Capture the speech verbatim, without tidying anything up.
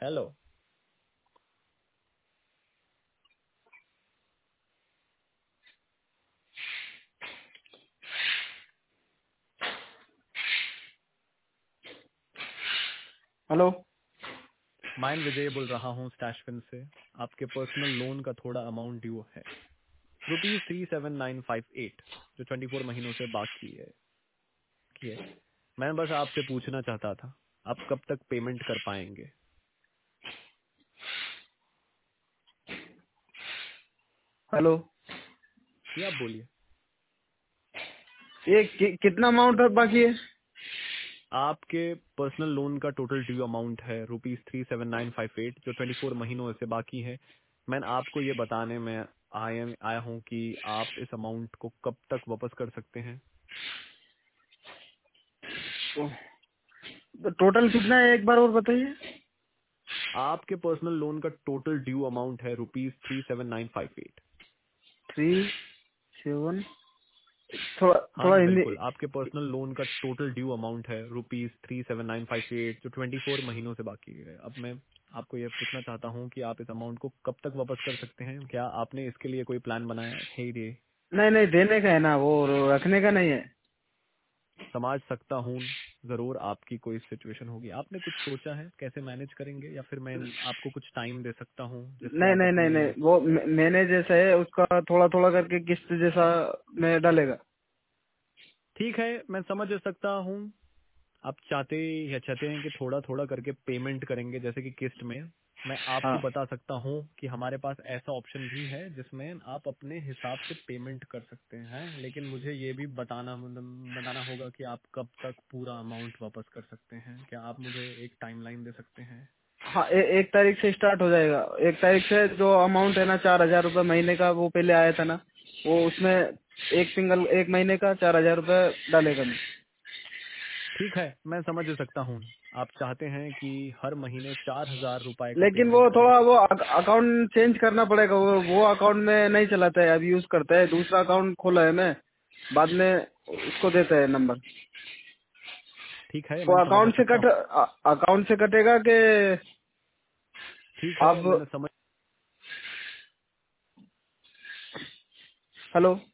Hello. Hello. मैं विजय बोल रहा हूँ स्टैशफिन से। आपके पर्सनल लोन का थोड़ा अमाउंट ड्यू है, rupees three seven nine five eight, जो ट्वेंटी फोर महीनों से बाकी है की है। मैं बस आपसे पूछना चाहता था, आप कब तक पेमेंट कर पाएंगे? हेलो। ये आप बोलिए। ये कि, कितना अमाउंट बाकी है? आपके पर्सनल लोन का टोटल ड्यू अमाउंट है rupees three seven nine five eight, जो ट्वेंटी फोर महीनों से बाकी है। मैं आपको ये बताने में आया आया हूँ कि आप इस अमाउंट को कब तक वापस कर सकते हैं। तो टोटल कितना है एक बार और बताइए। आपके पर्सनल लोन का टोटल ड्यू अमाउंट है rupees three seven nine five eight. Three seven थोड़ा हाँ थोड़ा जी हिंदी। बिल्कुल, आपके पर्सनल लोन का टोटल ड्यू अमाउंट है rupees three seven nine five eight, जो ट्वेंटी फोर महीनों से बाकी है। अब मैं आपको ये पूछना चाहता हूँ कि आप इस अमाउंट को कब तक वापस कर सकते हैं? क्या आपने इसके लिए कोई प्लान बनाया है? ये नहीं नहीं, देने का है ना, वो रखने का नहीं है। समझ सकता हूँ, जरूर आपकी कोई सिचुएशन होगी। आपने कुछ सोचा है कैसे मैनेज करेंगे, या फिर मैं आपको कुछ टाइम दे सकता हूँ जिससे नहीं आप नहीं नहीं अपनी। नहीं, वो मे- मैंने जैसा है उसका थोड़ा थोड़ा करके किस्त जैसा में डालेगा। ठीक है, मैं समझ सकता हूँ। आप चाहते या चाहते हैं कि थोड़ा थोड़ा करके पेमेंट करेंगे, जैसे कि किस्त में। मैं हाँ आपको बता सकता हूँ कि हमारे पास ऐसा ऑप्शन भी है जिसमें आप अपने हिसाब से पेमेंट कर सकते हैं, लेकिन मुझे ये भी बताना बताना होगा कि आप कब तक पूरा अमाउंट वापस कर सकते हैं। क्या आप मुझे एक टाइमलाइन दे सकते हैं? हाँ, ए, एक तारीख से स्टार्ट हो जाएगा। एक तारीख से जो अमाउंट है ना, चार हजार रूपए महीने का, वो पहले आया था ना, वो उसमें एक सिंगल एक महीने का चार हजार रूपए डालेगा मैं। ठीक है, मैं समझ सकता हूँ। आप चाहते हैं कि हर महीने चार हजार रुपए का लेकिन वो पेमेंट करें। थोड़ा वो अकाउंट चेंज करना पड़ेगा। वो वो अकाउंट में नहीं चलाता है, अभी यूज करता है। दूसरा अकाउंट खोला है मैं, बाद में उसको देता है नंबर। ठीक है, वो मैं समझ अकाउंट से सकता कट हूँ। अकाउंट से कटेगा कि ठीक है, आप? मैंने समझ हेलो।